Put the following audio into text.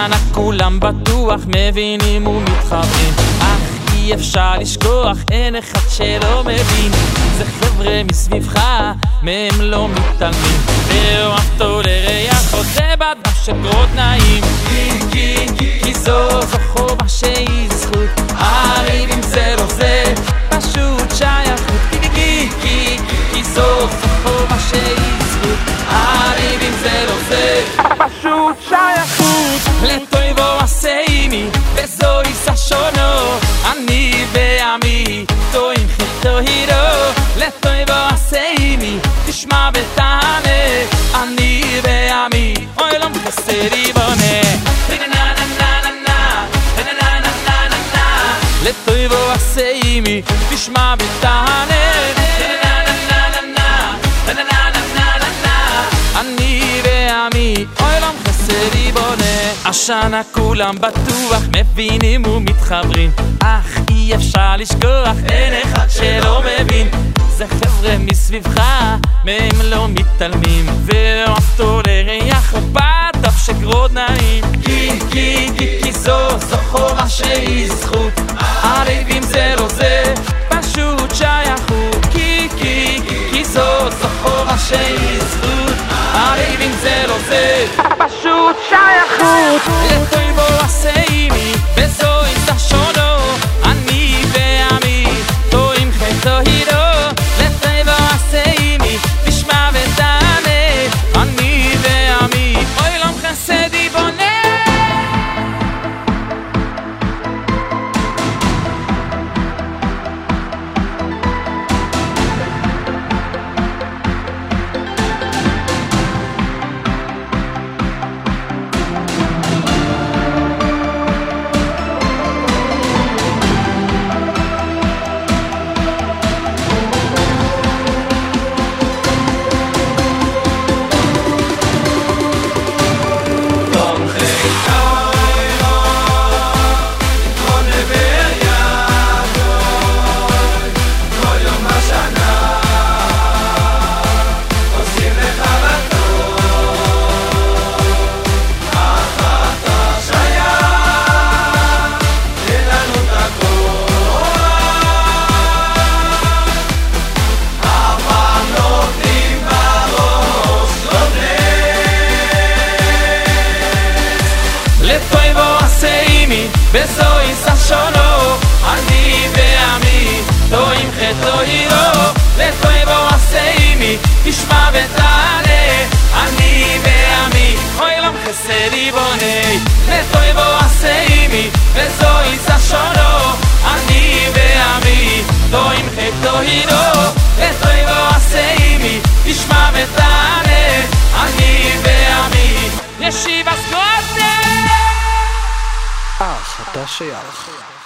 השנה כולם בטוח מבינים ומתחברים, אך אי אפשר לשכוח, אין אחד שלא מבין, זה חבר'ה מסביבך, מהם לא מתעלמים, ואוהבתו לריחו זה בדם של גרודנאים, כי זו חובה שהיא זכות, הריב עם זה לא זה פשוט שייכות, כי זו חובה שהיא זכות, הריב עם זה לא זה פשוט שייכות. לטויבו עשיימי וזוהי סשונו, אני ועמי טועים חטו הירו, לטויבו עשיימי תשמע ותענה, אני ועמי אוי לא מחסרי בונה, לטויבו עשיימי תשמע ותענה, אני ועמי אוי לא מחסרי בונה. השנה כולם בטוח מבינים ומתחברים, אך אי אפשר לשכוח, אין אחד שלא מבין, זה חבר'ה מסביבך, מהם לא מתעלמים, ואוהבתו לריח בדף שגרודנאים, כי זו חובה שהיא זכות, הריב עם זה לא זה פשוט שייכות, כי זו חובה שהיא זכות, הריב עם זה לא זה פשוט שייכות. לטויבו עשיימי וזוהי סשונו, אני ועמי טועים חטו הירו, לטויבו עשיימי תשמע ותענה, אני ועמי אוי לא מחסדי בונה. וזוהי סשונו, אני ועמי טועים חטו הירו, לטויבו עשיימי תשמע ותענה, אני ועמי אוי לא מחסרי בונה, לטויבו עשיימי וזוהי סשונו, אני ועמי טועים חטו הירו, לטויבו עשיימי תשמע ותענה, אני ועמי ישיבה סגורת. אתה שייך.